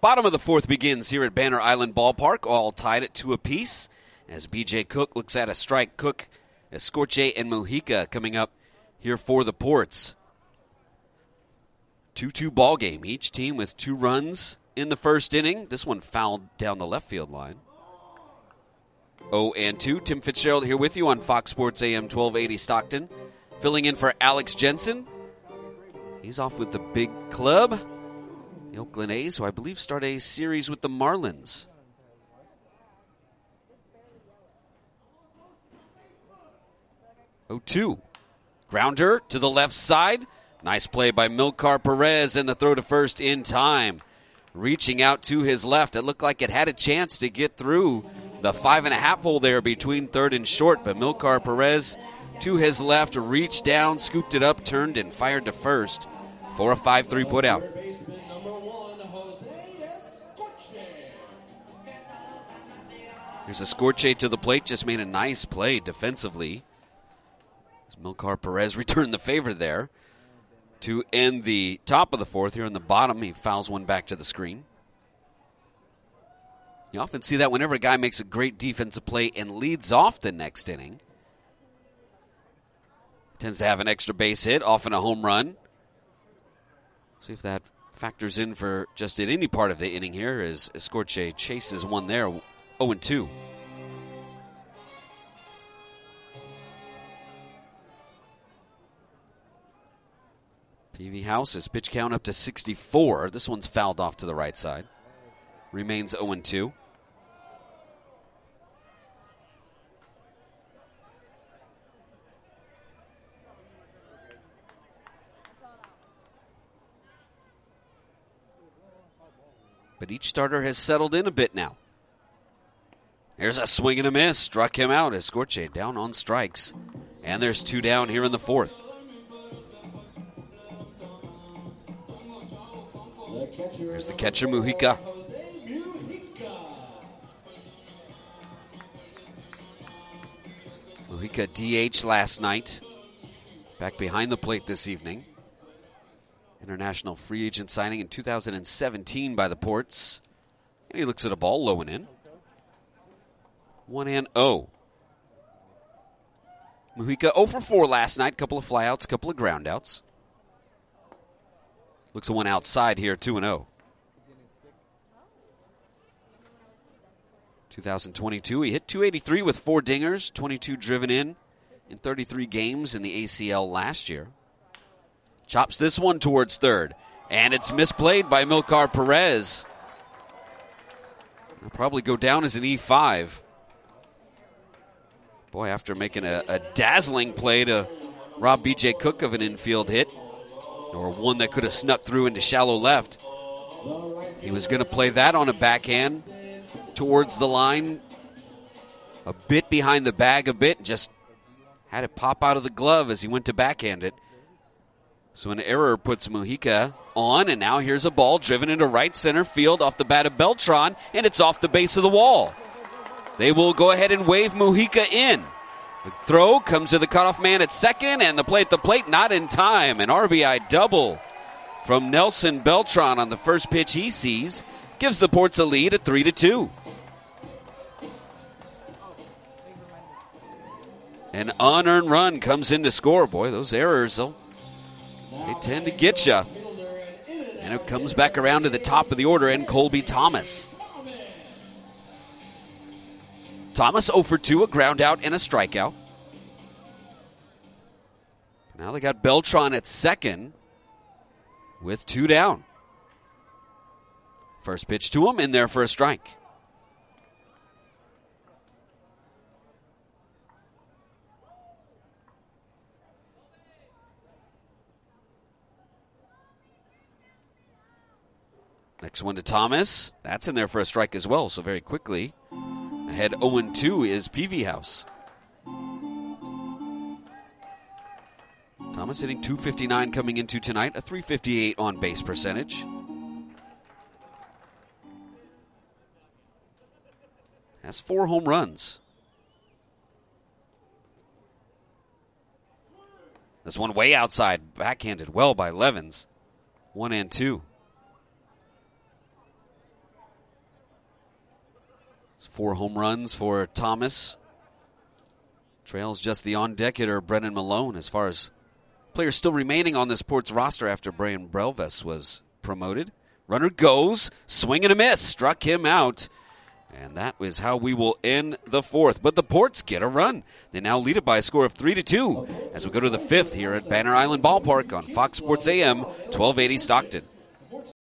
Bottom of the fourth begins here at Banner Island Ballpark, all tied at 2 apiece. As B.J. Cook looks at a strike. Cook, Escorche, and Mojica coming up here for the Ports. 2-2 ball game. Each team with 2 runs in the first inning. This one fouled down the left field line. 0-2. Tim Fitzgerald here with you on Fox Sports AM 1280 Stockton. Filling in for Alex Jensen. He's off with the big club. The Oakland A's, who I believe start a series with the Marlins. Oh, 2. Grounder to the left side. Nice play by Milkar Perez, and the throw to first in time. Reaching out to his left. It looked like it had a chance to get through the 5.5 hole there between third and short, but Milkar Perez to his left reached down, scooped it up, turned, and fired to first for a 5-3 putout. Here's Escorche to the plate, just made a nice play defensively. As Milkar Perez returned the favor there to end the top of the fourth. Here in the bottom, he fouls one back to the screen. You often see that whenever a guy makes a great defensive play and leads off the next inning. Tends to have an extra base hit, often a home run. See if that factors in for just at any part of the inning here as Escorche chases one there, 0-2. PV House is pitch count up to 64. This one's fouled off to the right side. Remains 0-2. But each starter has settled in a bit now. There's a swing and a miss. Struck him out. Escorche down on strikes. And there's 2 down here in the fourth. Here's the catcher, Mojica. Mojica DH last night. Back behind the plate this evening. International free agent signing in 2017 by the Ports. And he looks at a ball low and in. 1-0. Mojica 0 for 4 last night. Couple of flyouts, couple of groundouts. Looks at one outside here, 2-0. 2022, he hit .283 with 4 dingers, 22 driven in 33 games in the ACL last year. Chops this one towards third, and it's misplayed by Milkar Perez. It'll probably go down as an E5. Boy, after making a dazzling play to rob B.J. Cook of an infield hit, or one that could have snuck through into shallow left, he was going to play that on a backhand towards the line, a bit behind the bag a bit, just had it pop out of the glove as he went to backhand it. So an error puts Mojica on, and now here's a ball driven into right center field off the bat of Beltran, and it's off the base of the wall. They will go ahead and wave Mojica in. The throw comes to the cutoff man at second, and the play at the plate not in time. An RBI double from Nelson Beltran on the first pitch he sees gives the Ports a lead at 3-2. An unearned run comes in to score. Boy, those errors, they tend to get you. And it comes back around to the top of the order, and Colby Thomas. Thomas 0 for 2, a ground out and a strikeout. Now they got Beltran at second with 2 down. First pitch to him, in there for a strike. Next one to Thomas. That's in there for a strike as well, so very quickly. Ahead 0-2 is PV House. Thomas hitting .259 coming into tonight, a .358 on base percentage. Has 4 home runs. This one way outside, backhanded well by Levens. 1-2. 4 home runs for Thomas. Trails just the on-deck hitter, Brennan Malone, as far as players still remaining on this Ports roster after Brian Brelvis was promoted. Runner goes, swing and a miss, struck him out. And that was how we will end the 4th. But the Ports get a run. They now lead it by a score of 3-2 as we go to the 5th here at Banner Island Ballpark on Fox Sports AM 1280 Stockton.